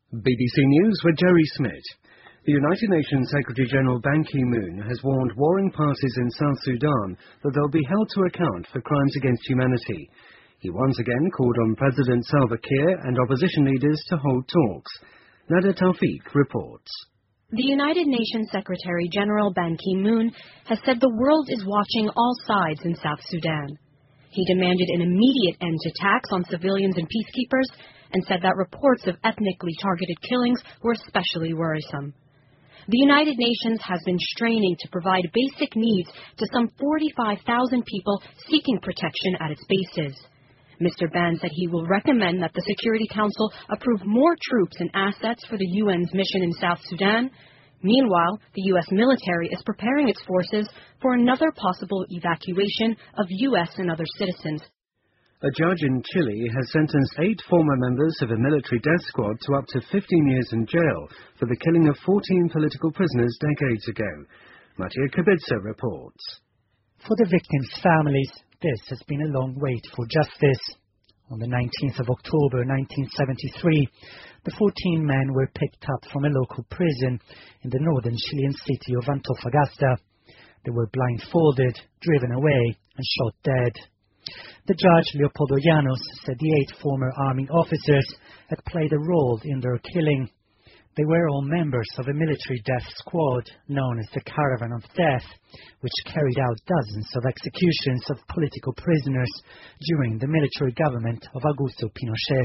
BBC News with Jerry Smith. The United Nations Secretary-General Ban Ki-moon has warned warring parties in South Sudan that they'll be held to account for crimes against humanity. He once again called on President Salva Kiir and opposition leaders to hold talks. Nada Tawfiq reports. The United Nations Secretary-General Ban Ki-moon has said the world is watching all sides in South Sudan. He demanded an immediate end to attacks on civilians and peacekeepers and said that reports of ethnically targeted killings were especially worrisome. The United Nations has been straining to provide basic needs to some 45,000 people seeking protection at its bases. Mr. Ban said he will recommend that the Security Council approve more troops and assets for the UN's mission in South Sudan. Meanwhile, the U.S. military is preparing its forces for another possible evacuation of U.S. and other citizens. A judge in Chile has sentenced 8 former members of a military death squad to up to 15 years in jail for the killing of 14 political prisoners decades ago. Matia Kubica reports. For the victims' families, this has been a long wait for justice. On the 19th of October 1973, the 14 men were picked up from a local prison in the northern Chilean city of Antofagasta. They were blindfolded, driven away, and shot dead. The judge, Leopoldo Llanos, said the 8 former army officers had played a role in their killing. They were all members of a military death squad known as the Caravan of Death, which carried out dozens of executions of political prisoners during the military government of Augusto Pinochet.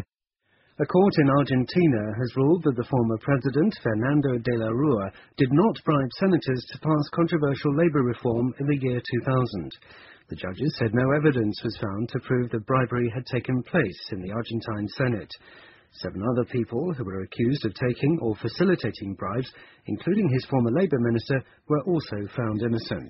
A court in Argentina has ruled that the former president, Fernando de la Rúa, did not bribe senators to pass controversial labor reform in the year 2000. The judges said no evidence was found to prove that bribery had taken place in the Argentine Senate. 7 other people who were accused of taking or facilitating bribes, including his former Labour minister, were also found innocent.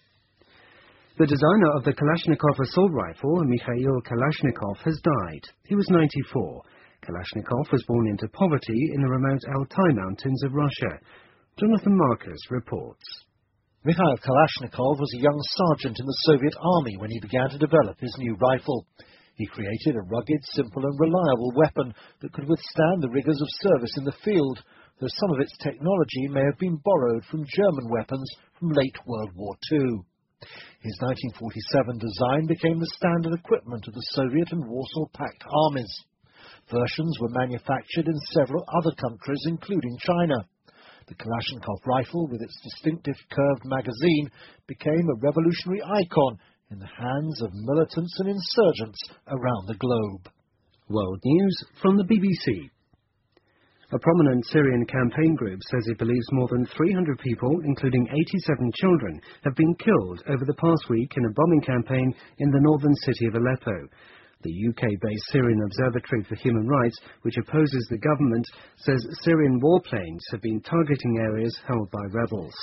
The designer of the Kalashnikov assault rifle, Mikhail Kalashnikov, has died. He was 94. Kalashnikov was born into poverty in the remote Altai Mountains of Russia. Jonathan Marcus reports. Mikhail Kalashnikov was a young sergeant in the Soviet army when he began to develop his new rifle. He created a rugged, simple and reliable weapon that could withstand the rigors of service in the field, though some of its technology may have been borrowed from German weapons from late World War II. His 1947 design became the standard equipment of the Soviet and Warsaw Pact armies. Versions were manufactured in several other countries, including China. The Kalashnikov rifle, with its distinctive curved magazine, became a revolutionary icon in the hands of militants and insurgents around the globe. World News from the BBC. A prominent Syrian campaign group says it believes more than 300 people, including 87 children, have been killed over the past week in a bombing campaign in the northern city of Aleppo. The UK-based Syrian Observatory for Human Rights, which opposes the government, says Syrian warplanes have been targeting areas held by rebels.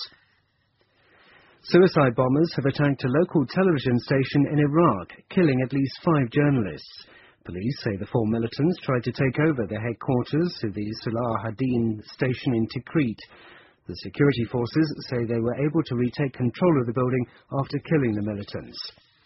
Suicide bombers have attacked a local television station in Iraq, killing at least 5 journalists. Police say the 4 militants tried to take over the headquarters of the Salah ad-Din station in Tikrit. The security forces say they were able to retake control of the building after killing the militants.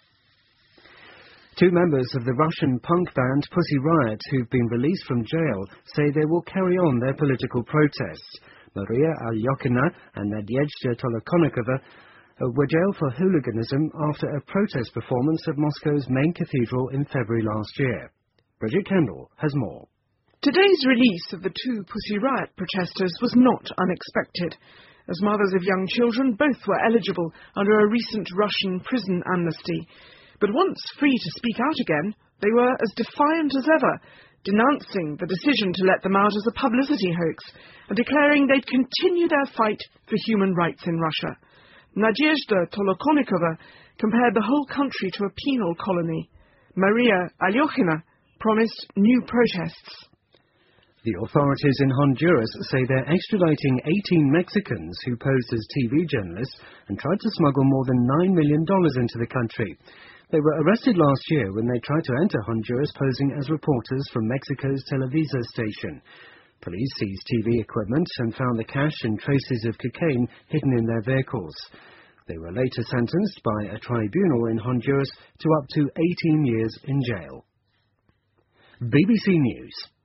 2 members of the Russian punk band Pussy Riot, who've been released from jail, say they will carry on their political protests. Maria Alyokhina and Nadezhda Tolokonnikova were jailed for hooliganism after a protest performance at Moscow's main cathedral in February last year. Bridget Kendall has more. Today's release of the 2 Pussy Riot protesters was not unexpected. As mothers of young children, both were eligible under a recent Russian prison amnesty. But once free to speak out again, they were as defiant as ever, denouncing the decision to let them out as a publicity hoax and declaring they'd continue their fight for human rights in Russia. Nadezhda Tolokonnikova compared the whole country to a penal colony. Maria Alyokhina promised new protests. The authorities in Honduras say they're extraditing 18 Mexicans who posed as TV journalists and tried to smuggle more than $9 million into the country. They were arrested last year when they tried to enter Honduras posing as reporters from Mexico's Televisa station. Police seized TV equipment and found the cash and traces of cocaine hidden in their vehicles. They were later sentenced by a tribunal in Honduras to up to 18 years in jail. BBC News.